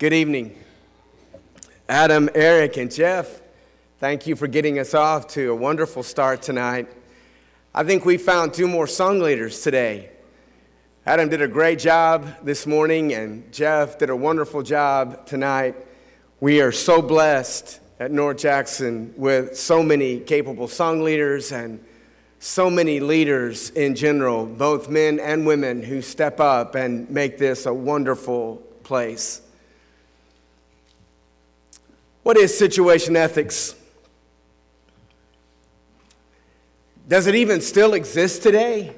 Good evening. Adam, Eric, and Jeff, thank you for getting us off to a wonderful start tonight. I think we found two more song leaders today. Adam did a great job this morning, and Jeff did a wonderful job tonight. We are so blessed at North Jackson with so many capable song leaders and so many leaders in general, both men and women, who step up and make this a wonderful place. What is situation ethics? Does it even still exist today?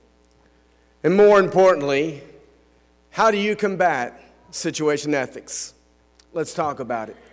And more importantly, how do you combat situation ethics? Let's talk about it.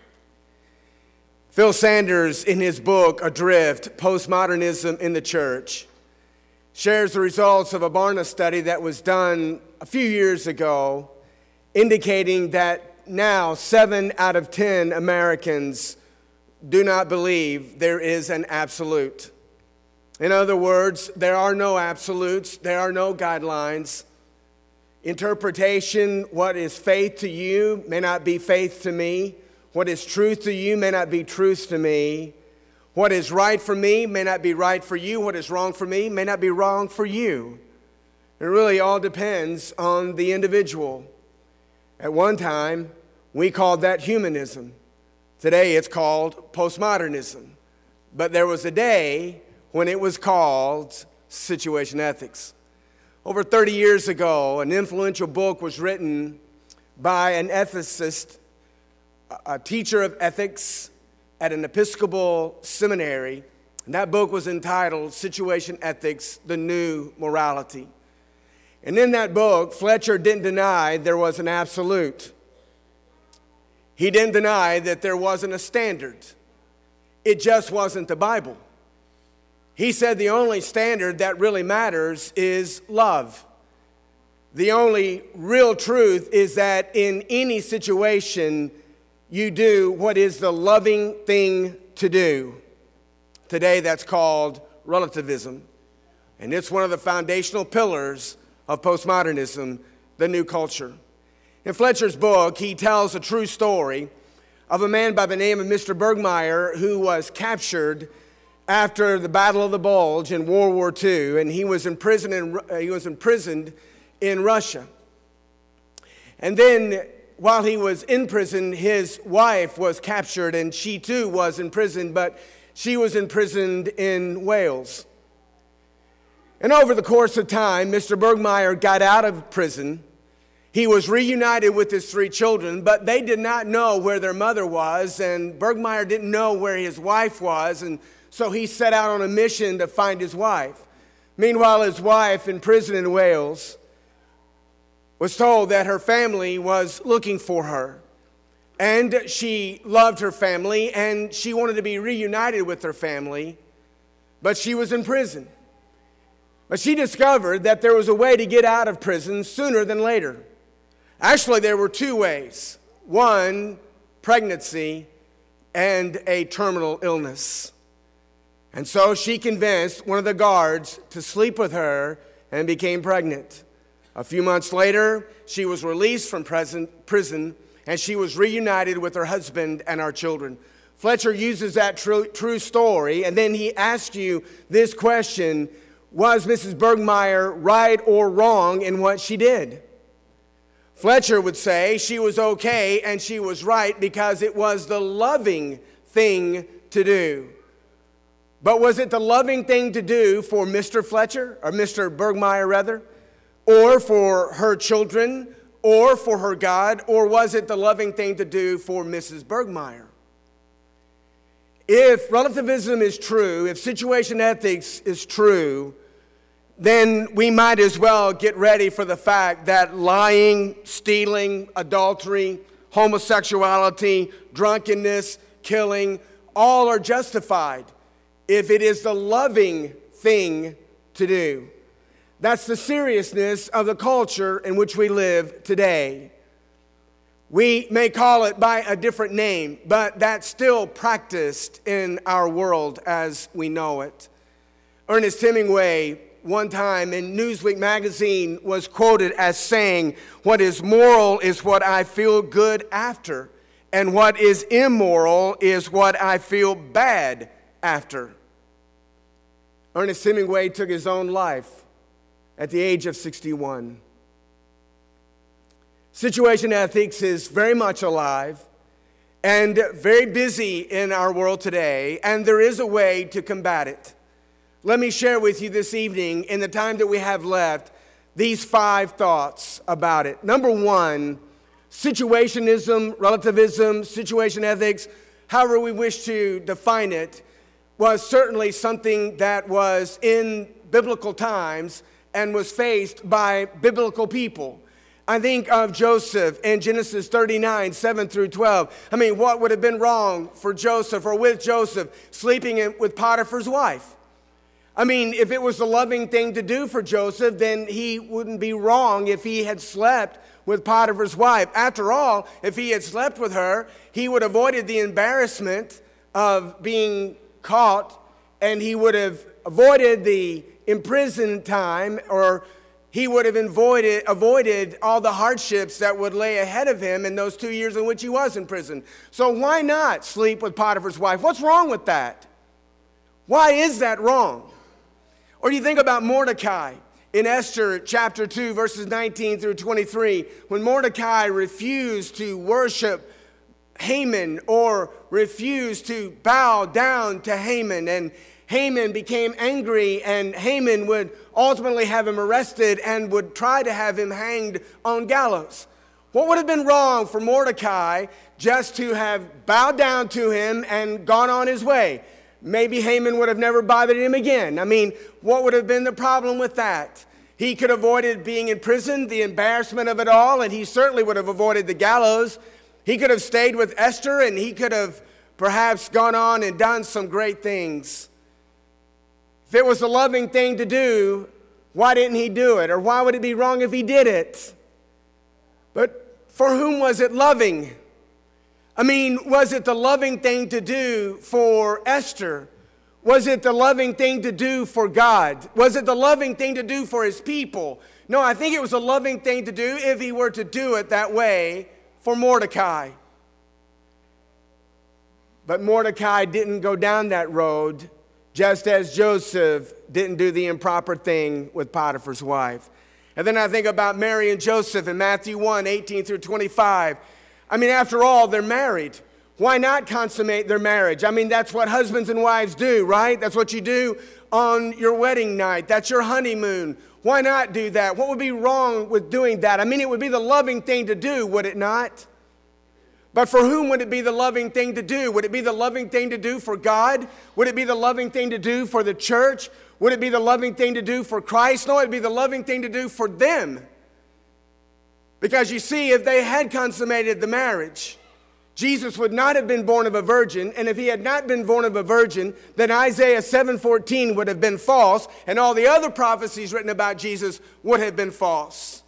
Phil Sanders, in his book, Adrift, Postmodernism in the Church, shares the results of a Barna study that was done a few years ago, indicating that now 7 out of 10 Americans do not believe there is an absolute. In other words, there are no absolutes, there are no guidelines. Interpretation, what is faith to you may not be faith to me. What is truth to you may not be truth to me. What is right for me may not be right for you. What is wrong for me may not be wrong for you. It really all depends on the individual. At one time, we called that humanism. Today, it's called postmodernism. But there was a day when it was called situation ethics. Over 30 years ago, an influential book was written by an ethicist, a teacher of ethics at an Episcopal seminary. And that book was entitled Situation Ethics, The New Morality. And in that book, Fletcher didn't deny there was an absolute. He didn't deny that there wasn't a standard. It just wasn't the Bible. He said the only standard that really matters is love. The only real truth is that in any situation, you do what is the loving thing to do. Today, that's called relativism. And it's one of the foundational pillars of postmodernism, the new culture. In Fletcher's book, he tells a true story of a man by the name of Mr. Bergmeyer who was captured after the Battle of the Bulge in World War II, and he was imprisoned in Russia. And then while he was in prison, his wife was captured, and she too was imprisoned, but she was imprisoned in Wales. And over the course of time, Mr. Bergmeyer got out of prison. He was reunited with his 3 children, but they did not know where their mother was, and Bergmeyer didn't know where his wife was, and so he set out on a mission to find his wife. Meanwhile, his wife, in prison in Wales, was told that her family was looking for her. And she loved her family, and she wanted to be reunited with her family, but she was in prison. But she discovered that there was a way to get out of prison sooner than later. Actually, there were 2 ways. One, pregnancy, and a terminal illness. And so she convinced one of the guards to sleep with her and became pregnant. A few months later, she was released from prison, and she was reunited with her husband and our children. Fletcher uses that true story, and then he asks you this question: was Mrs. Bergmeyer right or wrong in what she did? Fletcher would say she was okay and she was right because it was the loving thing to do. But was it the loving thing to do for Mr. Fletcher, or Mr. Bergmeyer rather, or for her children, or for her God, or was it the loving thing to do for Mrs. Bergmeyer? If relativism is true, if situation ethics is true, then we might as well get ready for the fact that lying, stealing, adultery, homosexuality, drunkenness, killing, all are justified if it is the loving thing to do. That's the seriousness of the culture in which we live today. We may call it by a different name, but that's still practiced in our world as we know it. Ernest Hemingway one time in Newsweek magazine was quoted as saying, "What is moral is what I feel good after, and what is immoral is what I feel bad after." Ernest Hemingway took his own life at the age of 61. Situation ethics is very much alive and very busy in our world today, and there is a way to combat it. Let me share with you this evening, in the time that we have left, these 5 thoughts about it. Number 1, situationism, relativism, situation ethics, however we wish to define it, was certainly something that was in biblical times and was faced by biblical people. I think of Joseph in Genesis 39, 7 through 12. I mean, what would have been wrong for Joseph or with Joseph sleeping with Potiphar's wife? I mean, if it was the loving thing to do for Joseph, then he wouldn't be wrong if he had slept with Potiphar's wife. After all, if he had slept with her, he would have avoided the embarrassment of being caught, and he would have avoided the imprisoned time, or he would have avoided all the hardships that would lay ahead of him in those 2 years in which he was in prison. So why not sleep with Potiphar's wife? What's wrong with that? Why is that wrong? Or you think about Mordecai in Esther chapter 2, verses 19 through 23, when Mordecai refused to worship Haman or refused to bow down to Haman, and Haman became angry, and Haman would ultimately have him arrested and would try to have him hanged on gallows. What would have been wrong for Mordecai just to have bowed down to him and gone on his way? Maybe Haman would have never bothered him again. I mean, what would have been the problem with that? He could have avoided being in prison, the embarrassment of it all, and he certainly would have avoided the gallows. He could have stayed with Esther, and he could have perhaps gone on and done some great things. If it was a loving thing to do, why didn't he do it? Or why would it be wrong if he did it? But for whom was it loving? I mean, was it the loving thing to do for Esther? Was it the loving thing to do for God? Was it the loving thing to do for his people? No, I think it was a loving thing to do if he were to do it that way for Mordecai. But Mordecai didn't go down that road, just as Joseph didn't do the improper thing with Potiphar's wife. And then I think about Mary and Joseph in Matthew 1, 18 through 25. I mean, after all, they're married. Why not consummate their marriage? I mean, that's what husbands and wives do, right? That's what you do on your wedding night. That's your honeymoon. Why not do that? What would be wrong with doing that? I mean, it would be the loving thing to do, would it not? But for whom would it be the loving thing to do? Would it be the loving thing to do for God? Would it be the loving thing to do for the church? Would it be the loving thing to do for Christ? No, it would be the loving thing to do for them. Because you see, if they had consummated the marriage, Jesus would not have been born of a virgin, and if he had not been born of a virgin, then Isaiah 7:14 would have been false, and all the other prophecies written about Jesus would have been false.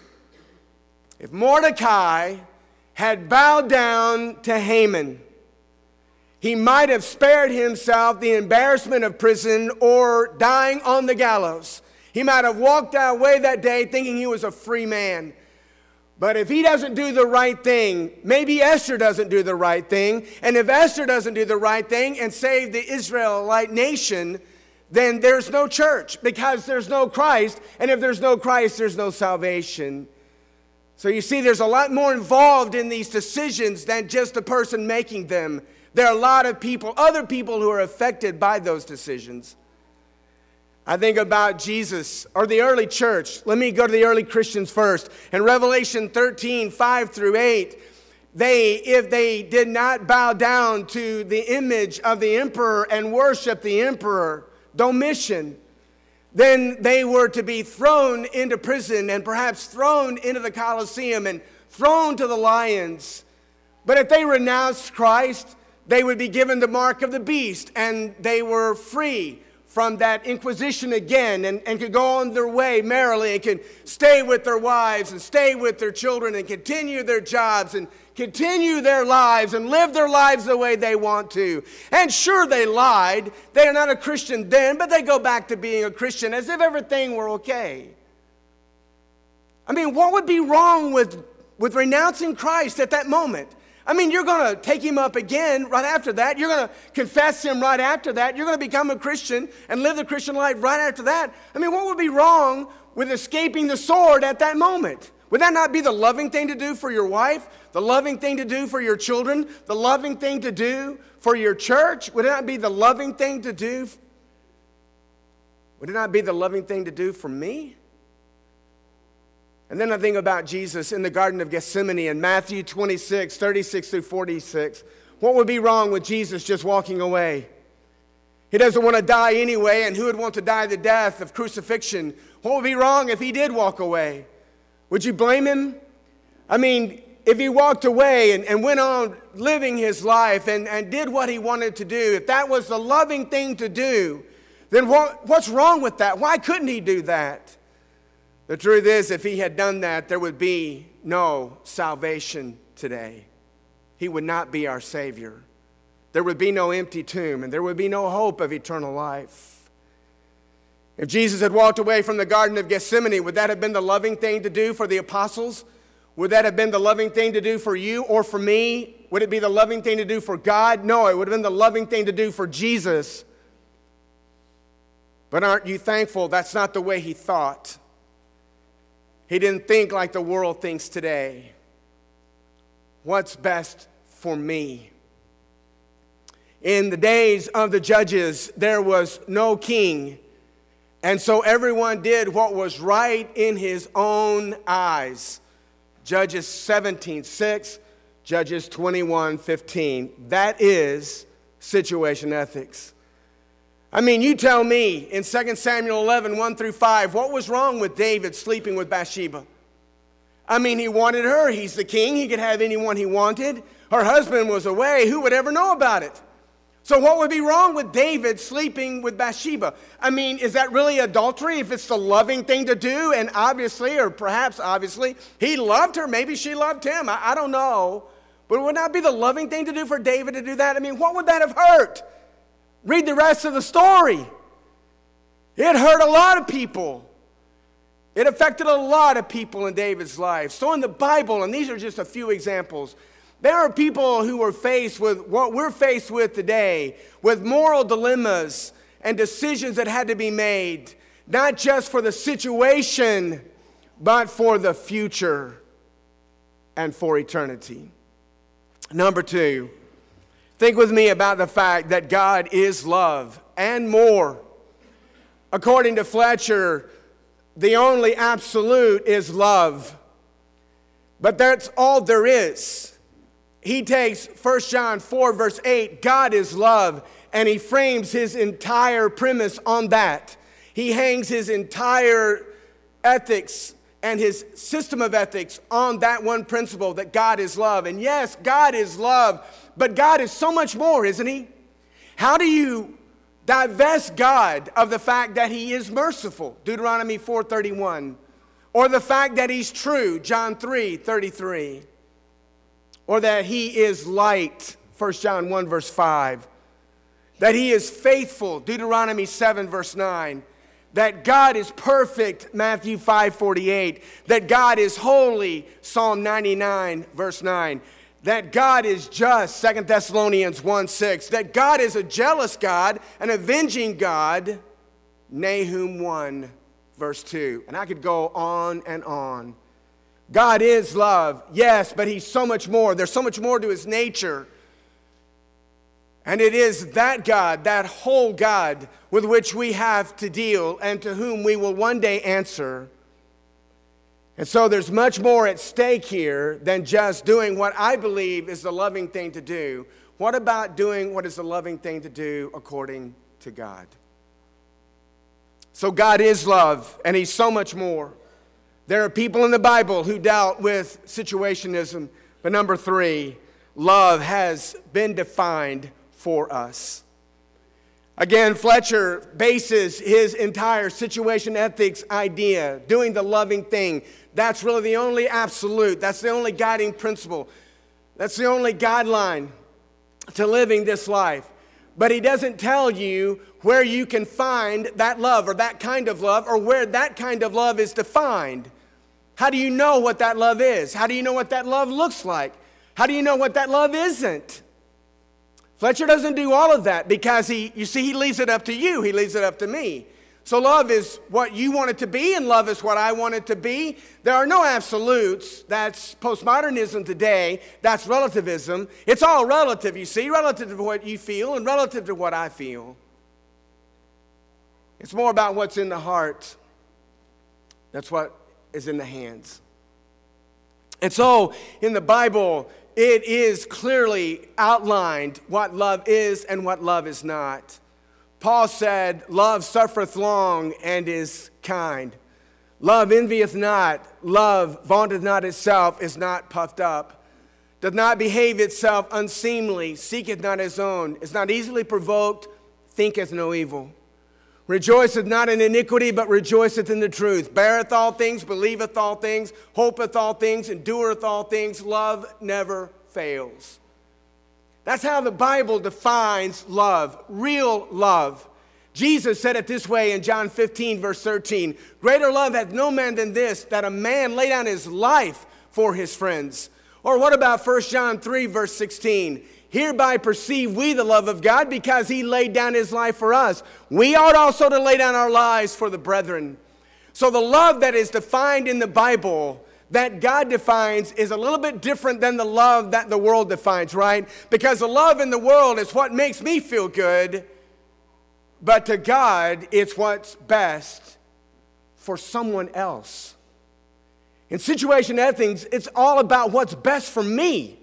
If Mordecai had bowed down to Haman, he might have spared himself the embarrassment of prison or dying on the gallows. He might have walked away that day thinking he was a free man. But if he doesn't do the right thing, maybe Esther doesn't do the right thing. And if Esther doesn't do the right thing and save the Israelite nation, then there's no church because there's no Christ. And if there's no Christ, there's no salvation. So you see, there's a lot more involved in these decisions than just the person making them. There are a lot of people, other people who are affected by those decisions. I think about Jesus or the early church. Let me go to the early Christians first. In Revelation 13, 5 through 8, if they did not bow down to the image of the emperor and worship the emperor, Domitian, then they were to be thrown into prison and perhaps thrown into the Colosseum and thrown to the lions. But if they renounced Christ, they would be given the mark of the beast and they were free from that inquisition again and could go on their way merrily and can stay with their wives and stay with their children and continue their jobs and continue their lives and live their lives the way they want to. And sure, they lied. They are not a Christian then, but they go back to being a Christian as if everything were okay. I mean, what would be wrong with renouncing Christ at that moment? I mean, you're going to take him up again right after that. You're going to confess him right after that. You're going to become a Christian and live the Christian life right after that. I mean, what would be wrong with escaping the sword at that moment? Would that not be the loving thing to do for your wife? The loving thing to do for your children? The loving thing to do for your church? Would it not be the loving thing to do? Would it not be the loving thing to do for me? And then I think about Jesus in the Garden of Gethsemane in Matthew 26, 36 through 46. What would be wrong with Jesus just walking away? He doesn't want to die anyway, and who would want to die the death of crucifixion? What would be wrong if he did walk away? Would you blame him? I mean, if he walked away and went on living his life and did what he wanted to do, if that was the loving thing to do, then what's wrong with that? Why couldn't he do that? The truth is, if he had done that, there would be no salvation today. He would not be our Savior. There would be no empty tomb, and there would be no hope of eternal life. If Jesus had walked away from the Garden of Gethsemane, would that have been the loving thing to do for the apostles? Would that have been the loving thing to do for you or for me? Would it be the loving thing to do for God? No, it would have been the loving thing to do for Jesus. But aren't you thankful that's not the way he thought? He didn't think like the world thinks today. What's best for me? In the days of the judges, there was no king. And so everyone did what was right in his own eyes. Judges 17:6, Judges 21:15. That is situation ethics. I mean, you tell me in 2 Samuel 11, 1 through 5, what was wrong with David sleeping with Bathsheba? I mean, he wanted her. He's the king. He could have anyone he wanted. Her husband was away. Who would ever know about it? So what would be wrong with David sleeping with Bathsheba? I mean, is that really adultery if it's the loving thing to do? And obviously, or perhaps obviously, he loved her. Maybe she loved him. I don't know. But it would not be the loving thing to do for David to do that. I mean, what would that have hurt? Read the rest of the story. It hurt a lot of people. It affected a lot of people in David's life. So in the Bible, and these are just a few examples, there are people who were faced with what we're faced with today, with moral dilemmas and decisions that had to be made, not just for the situation, but for the future and for eternity. Number two, think with me about the fact that God is love and more. According to Fletcher, the only absolute is love. But that's all there is. He takes 1 John 4, verse 8, God is love, and he frames his entire premise on that. He hangs his entire ethics and his system of ethics on that one principle, that God is love. And yes, God is love, but God is so much more, isn't he? How do you divest God of the fact that he is merciful? Deuteronomy 4:31. Or the fact that he's true, John 3:33. Or that he is light, 1 John 1, verse 5. That he is faithful, Deuteronomy 7, verse 9. That God is perfect, Matthew 5:48. That God is holy, Psalm 99, verse 9. That God is just, 2 Thessalonians 1:6. That God is a jealous God, an avenging God, Nahum 1, verse 2. And I could go on and on. God is love, yes, but he's so much more. There's so much more to his nature. And it is that God, that whole God, with which we have to deal and to whom we will one day answer. And so there's much more at stake here than just doing what I believe is the loving thing to do. What about doing what is the loving thing to do according to God? So God is love, and he's so much more. There are people in the Bible who dealt with situationism. But number three, love has been defined for us. Again, Fletcher bases his entire situation ethics idea, doing the loving thing. That's really the only absolute. That's the only guiding principle. That's the only guideline to living this life. But he doesn't tell you where you can find that love or that kind of love or where that kind of love is defined. How do you know what that love is? How do you know what that love looks like? How do you know what that love isn't? Fletcher doesn't do all of that because he leaves it up to you. He leaves it up to me. So love is what you want it to be, and love is what I want it to be. There are no absolutes. That's postmodernism today. That's relativism. It's all relative, you see, relative to what you feel and relative to what I feel. It's more about what's in the heart. That's what is in the hands. And so, in the Bible, it is clearly outlined what love is and what love is not. Paul said, love suffereth long and is kind. Love envieth not. Love vaunteth not itself, is not puffed up. Doth not behave itself unseemly, seeketh not his own, is not easily provoked, thinketh no evil. Rejoiceth not in iniquity, but rejoiceth in the truth. Beareth all things, believeth all things, hopeth all things, endureth all things. Love never fails. That's how the Bible defines love, real love. Jesus said it this way in John 15, verse 13. Greater love hath no man than this, that a man lay down his life for his friends. Or what about 1 John 3, verse 16? Hereby perceive we the love of God, because he laid down his life for us. We ought also to lay down our lives for the brethren. So the love that is defined in the Bible, that God defines, is a little bit different than the love that the world defines, right? Because the love in the world is what makes me feel good, but to God, it's what's best for someone else. In situation ethics, it's all about what's best for me.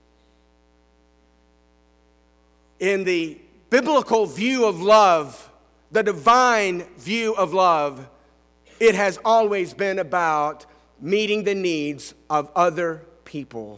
In the biblical view of love, the divine view of love, it has always been about meeting the needs of other people.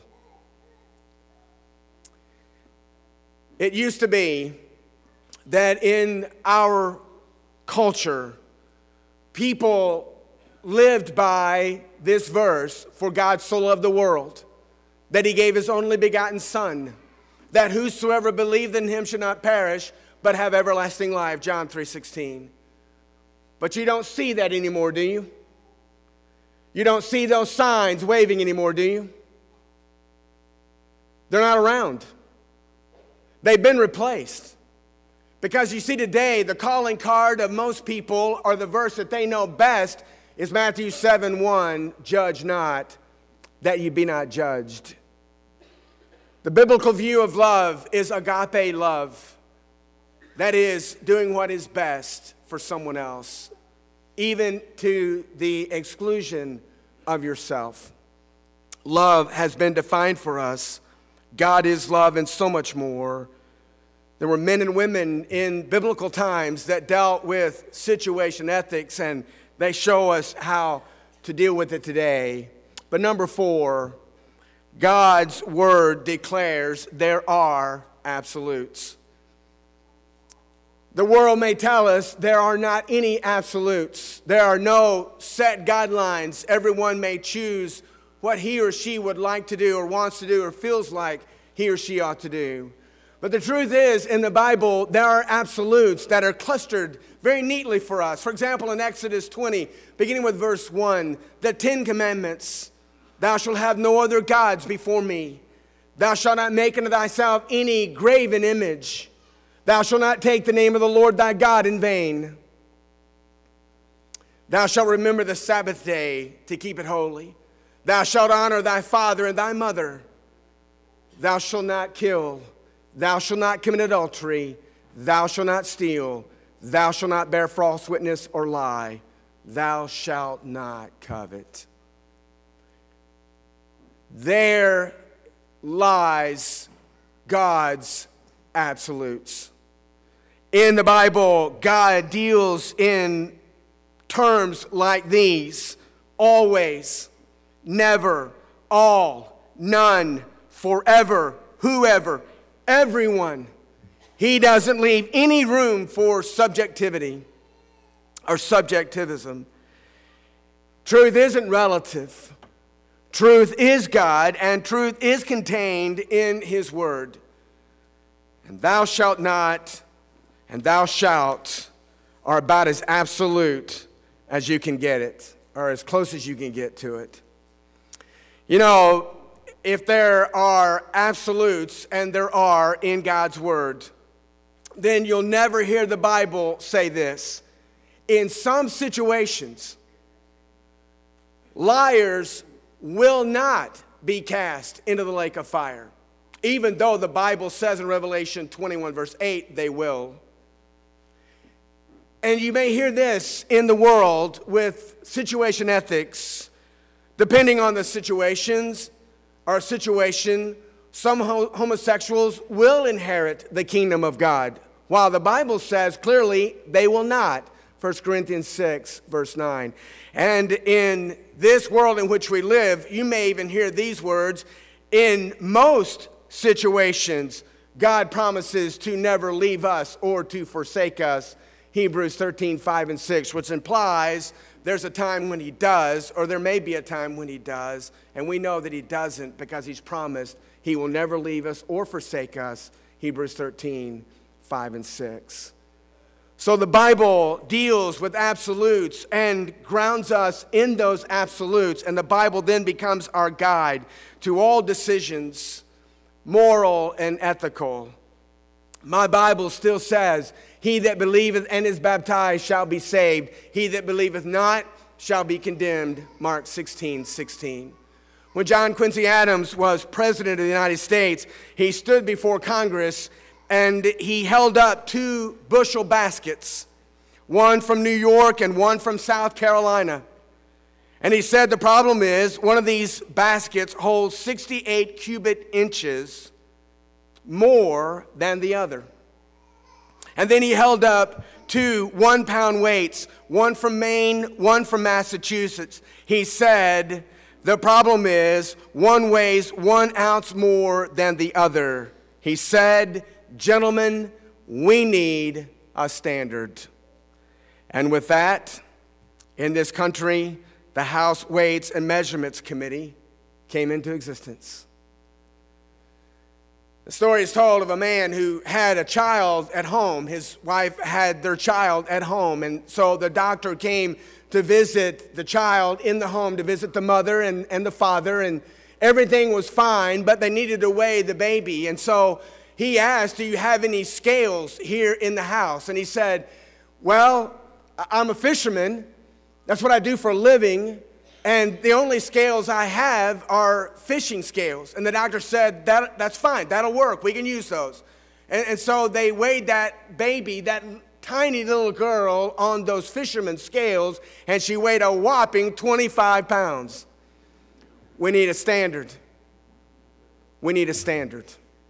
It used to be that in our culture, people lived by this verse, for God so loved the world, that he gave his only begotten Son, that whosoever believed in him should not perish, but have everlasting life, John 3:16. But you don't see that anymore, do you? You don't see those signs waving anymore, do you? They're not around. They've been replaced. Because you see today, the calling card of most people, or the verse that they know best, is Matthew 7:1, judge not, that you be not judged. The biblical view of love is agape love. That is, doing what is best for someone else, even to the exclusion of yourself. Love has been defined for us. God is love and so much more. There were men and women in biblical times that dealt with situation ethics, and they show us how to deal with it today. But number 4, God's word declares there are absolutes. The world may tell us there are not any absolutes. There are no set guidelines. Everyone may choose what he or she would like to do or wants to do or feels like he or she ought to do. But the truth is, in the Bible, there are absolutes that are clustered very neatly for us. For example, in Exodus 20, beginning with verse 1, the 10 Commandments. Thou shalt have no other gods before me. Thou shalt not make unto thyself any graven image. Thou shalt not take the name of the Lord thy God in vain. Thou shalt remember the Sabbath day to keep it holy. Thou shalt honor thy father and thy mother. Thou shalt not kill. Thou shalt not commit adultery. Thou shalt not steal. Thou shalt not bear false witness or lie. Thou shalt not covet. There lies God's absolutes. In the Bible, God deals in terms like these: always, never, all, none, forever, whoever, everyone. He doesn't leave any room for subjectivity or subjectivism. Truth isn't relative. Truth is God, and truth is contained in His Word. And thou shalt not, and thou shalt are about as absolute as you can get it, or as close as you can get to it. You know, if there are absolutes, and there are in God's Word, then you'll never hear the Bible say this. In some situations, liars will not be cast into the lake of fire, even though the Bible says in Revelation 21 verse 8, they will. And you may hear this in the world with situation ethics. Depending on the situations or situation, some homosexuals will inherit the kingdom of God, while the Bible says clearly they will not. 1 Corinthians 6, verse 9. And in this world in which we live, you may even hear these words. In most situations, God promises to never leave us or to forsake us. Hebrews 13, 5 and 6, which implies there's a time when He does, or there may be a time when He does, and we know that He doesn't because He's promised He will never leave us or forsake us. Hebrews 13, 5 and 6. So the Bible deals with absolutes and grounds us in those absolutes, and the Bible then becomes our guide to all decisions, moral and ethical. My Bible still says, he that believeth and is baptized shall be saved. He that believeth not shall be condemned. Mark 16, 16. When John Quincy Adams was president of the United States, he stood before Congress and he held up 2 bushel baskets, one from New York and one from South Carolina. And he said the problem is one of these baskets holds 68 cubic inches more than the other. And then he held up 2 1-pound weights, one from Maine, one from Massachusetts. He said the problem is one weighs 1 ounce more than the other. He said, gentlemen, we need a standard. And with that, in this country, the House Weights and Measurements Committee came into existence. The story is told of a man who had a child at home. His wife had their child at home, and so the doctor came to visit the child in the home, to visit the mother and the father, and everything was fine, but they needed to weigh the baby. And so he asked, do you have any scales here in the house? And he said, well, I'm a fisherman. That's what I do for a living. And the only scales I have are fishing scales. And the doctor said, that's fine. That'll work. We can use those. And so they weighed that baby, that tiny little girl, on those fisherman scales, and she weighed a whopping 25 pounds. We need a standard. We need a standard.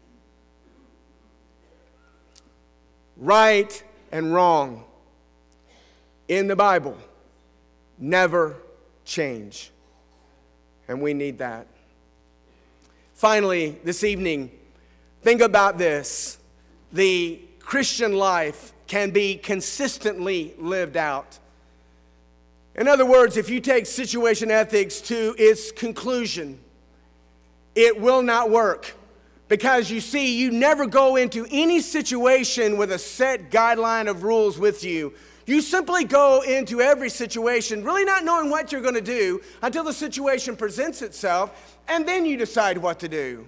Right and wrong in the Bible never change. And we need that. Finally, this evening, think about this. The Christian life can be consistently lived out. In other words, if you take situation ethics to its conclusion, it will not work. Because you see, you never go into any situation with a set guideline of rules with you. You simply go into every situation really not knowing what you're going to do until the situation presents itself, and then you decide what to do.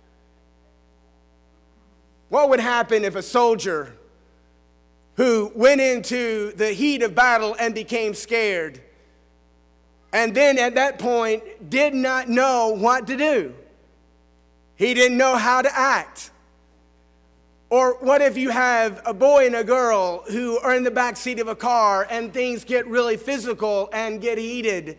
What would happen if a soldier who went into the heat of battle and became scared, and then at that point did not know what to do? He didn't know how to act. Or what if you have a boy and a girl who are in the back seat of a car and things get really physical and get heated?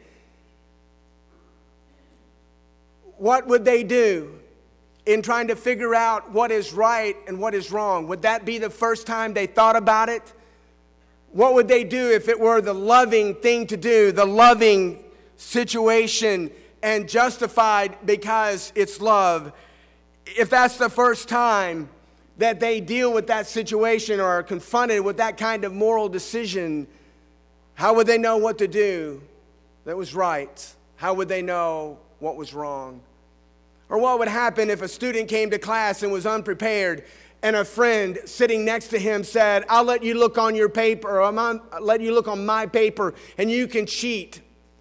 What would they do in trying to figure out what is right and what is wrong? Would that be the first time they thought about it? What would they do if it were the loving thing to do, the loving situation, and justified because it's love? If that's the first time, that they deal with that situation or are confronted with that kind of moral decision, how would they know what to do that was right? How would they know what was wrong? Or what would happen if a student came to class and was unprepared and a friend sitting next to him said, I'll let you look on your paper, or I'll let you look on my paper and you can cheat?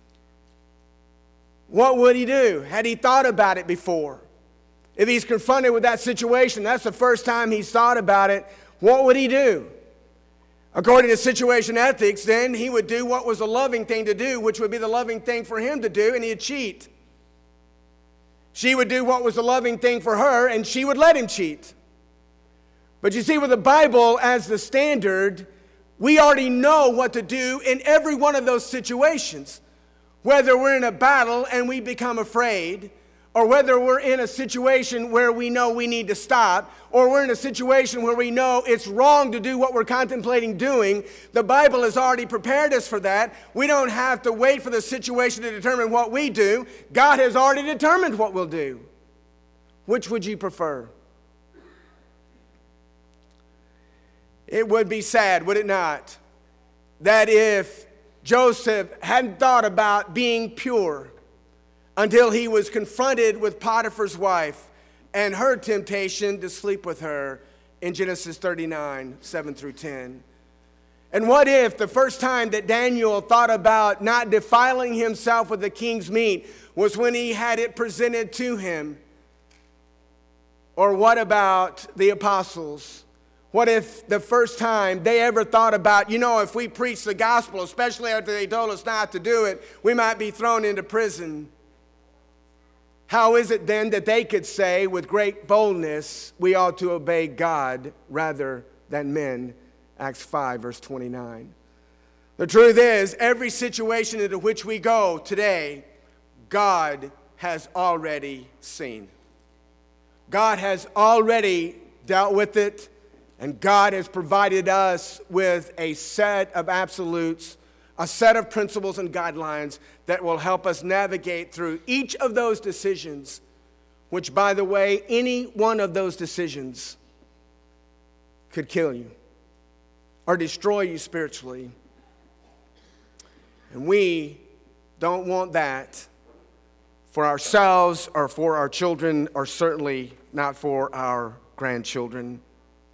What would he do? Had he thought about it before? If he's confronted with that situation, that's the first time he's thought about it, what would he do? According to situation ethics, then he would do what was the loving thing to do, which would be the loving thing for him to do, and he'd cheat. She would do what was the loving thing for her, and she would let him cheat. But you see, with the Bible as the standard, we already know what to do in every one of those situations. Whether we're in a battle and we become afraid, or whether we're in a situation where we know we need to stop, or we're in a situation where we know it's wrong to do what we're contemplating doing, the Bible has already prepared us for that. We don't have to wait for the situation to determine what we do. God has already determined what we'll do. Which would you prefer? It would be sad, would it not, that if Joseph hadn't thought about being pure until he was confronted with Potiphar's wife and her temptation to sleep with her in Genesis 39, 7 through 10. And what if the first time that Daniel thought about not defiling himself with the king's meat was when he had it presented to him? Or what about the apostles? What if the first time they ever thought about, if we preach the gospel, especially after they told us not to do it, we might be thrown into prison? How is it then that they could say with great boldness, we ought to obey God rather than men? Acts 5, verse 29. The truth is, every situation into which we go today, God has already seen. God has already dealt with it, and God has provided us with a set of absolutes, a set of principles and guidelines that will help us navigate through each of those decisions, which, by the way, any one of those decisions could kill you or destroy you spiritually. And we don't want that for ourselves or for our children, or certainly not for our grandchildren.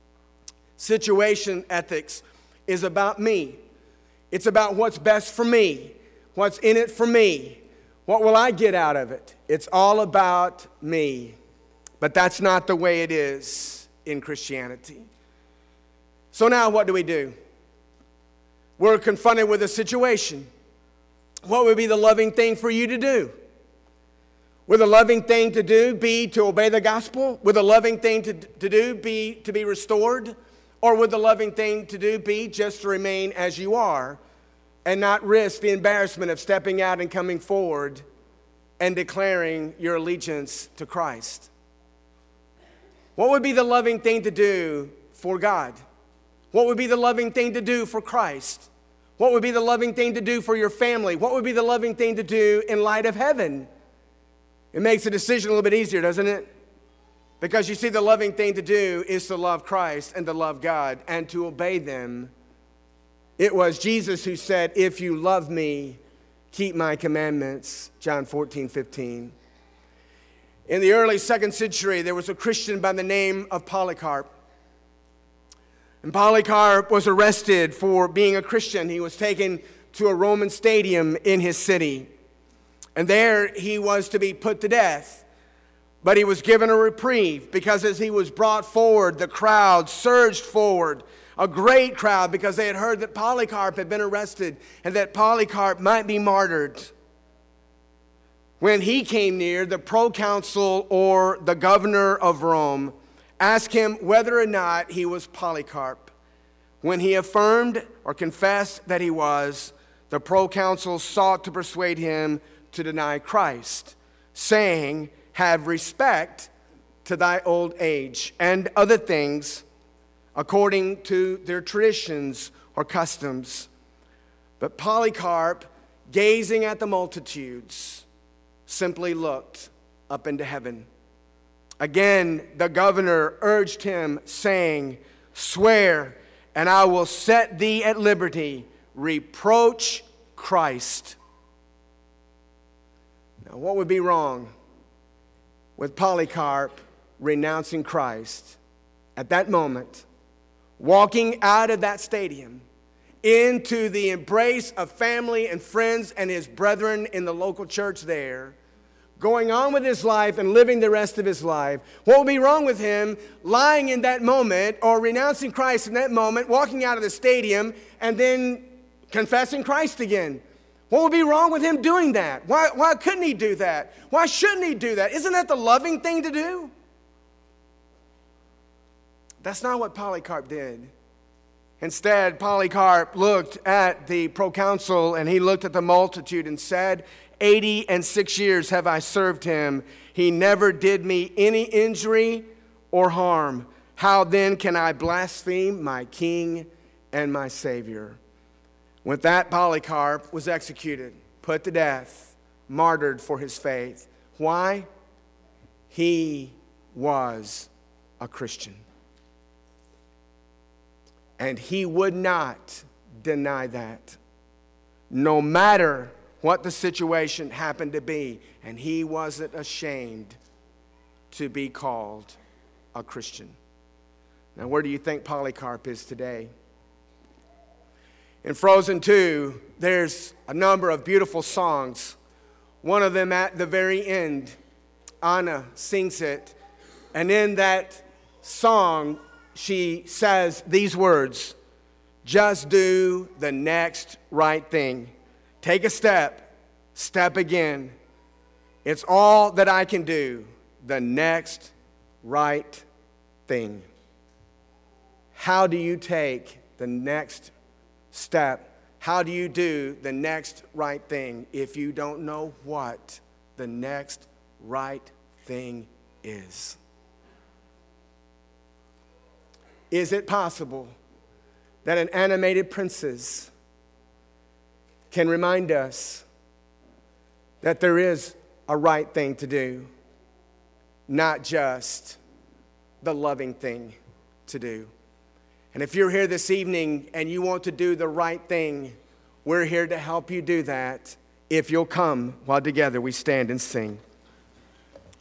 Situation ethics is about me. It's about what's best for me, what's in it for me, what will I get out of it. It's all about me. But that's not the way it is in Christianity. So now what do? We're confronted with a situation. What would be the loving thing for you to do? Would the loving thing to do be to obey the gospel? Would the loving thing to do be to be restored? Or would the loving thing to do be just to remain as you are and not risk the embarrassment of stepping out and coming forward and declaring your allegiance to Christ? What would be the loving thing to do for God? What would be the loving thing to do for Christ? What would be the loving thing to do for your family? What would be the loving thing to do in light of heaven? It makes the decision a little bit easier, doesn't it? Because you see, the loving thing to do is to love Christ and to love God and to obey them. It was Jesus who said, if you love me, keep my commandments, John 14:15. In the early 2nd century, there was a Christian by the name of Polycarp. And Polycarp was arrested for being a Christian. He was taken to a Roman stadium in his city. And there he was to be put to death. But he was given a reprieve because as he was brought forward, the crowd surged forward, a great crowd, because they had heard that Polycarp had been arrested and that Polycarp might be martyred. When he came near, the proconsul or the governor of Rome asked him whether or not he was Polycarp. When he affirmed or confessed that he was, the proconsul sought to persuade him to deny Christ, saying, have respect to thy old age, and other things according to their traditions or customs. But Polycarp, gazing at the multitudes, simply looked up into heaven. Again, the governor urged him, saying, "Swear, and I will set thee at liberty. Reproach Christ." Now, what would be wrong with Polycarp renouncing Christ at that moment, walking out of that stadium into the embrace of family and friends and his brethren in the local church there, going on with his life and living the rest of his life? What would be wrong with him lying in that moment or renouncing Christ in that moment, walking out of the stadium and then confessing Christ again? What would be wrong with him doing that? Why couldn't he do that? Why shouldn't he do that? Isn't that the loving thing to do? That's not what Polycarp did. Instead, Polycarp looked at the proconsul and he looked at the multitude and said, 86 years have I served him. He never did me any injury or harm. How then can I blaspheme my King and my Savior? With that, Polycarp was executed, put to death, martyred for his faith. Why? He was a Christian. And he would not deny that, no matter what the situation happened to be. And he wasn't ashamed to be called a Christian. Now, where do you think Polycarp is today? In Frozen 2, there's a number of beautiful songs. One of them at the very end, Anna sings it. And in that song, she says these words, "Just do the next right thing. Take a step, step again. It's all that I can do, the next right thing." How do you take the next step? How do you do the next right thing if you don't know what the next right thing is? Is it possible that an animated princess can remind us that there is a right thing to do, not just the loving thing to do? And if you're here this evening and you want to do the right thing, we're here to help you do that if you'll come while together we stand and sing.